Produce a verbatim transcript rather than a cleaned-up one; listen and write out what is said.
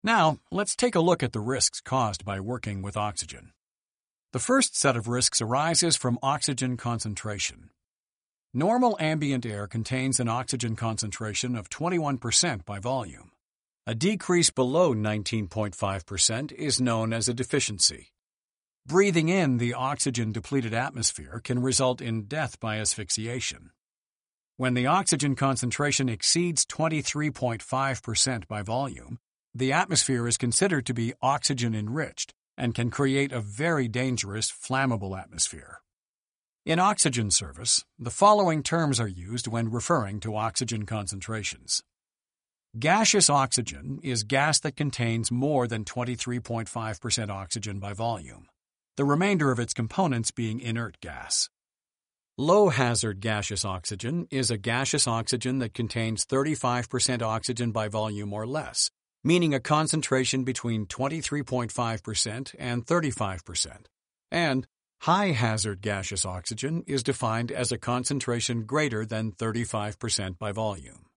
Now, let's take a look at the risks caused by working with oxygen. The first set of risks arises from oxygen concentration. Normal ambient air contains an oxygen concentration of twenty-one percent by volume. A decrease below nineteen point five percent is known as a deficiency. Breathing in the oxygen-depleted atmosphere can result in death by asphyxiation. When the oxygen concentration exceeds twenty-three point five percent by volume, the atmosphere is considered to be oxygen-enriched and can create a very dangerous, flammable atmosphere. In oxygen service, the following terms are used when referring to oxygen concentrations. Gaseous oxygen is gas that contains more than twenty-three point five percent oxygen by volume, the remainder of its components being inert gas. Low-hazard gaseous oxygen is a gaseous oxygen that contains thirty-five percent oxygen by volume or less, meaning a concentration between twenty-three point five percent and thirty-five percent. And high-hazard gaseous oxygen is defined as a concentration greater than thirty-five percent by volume.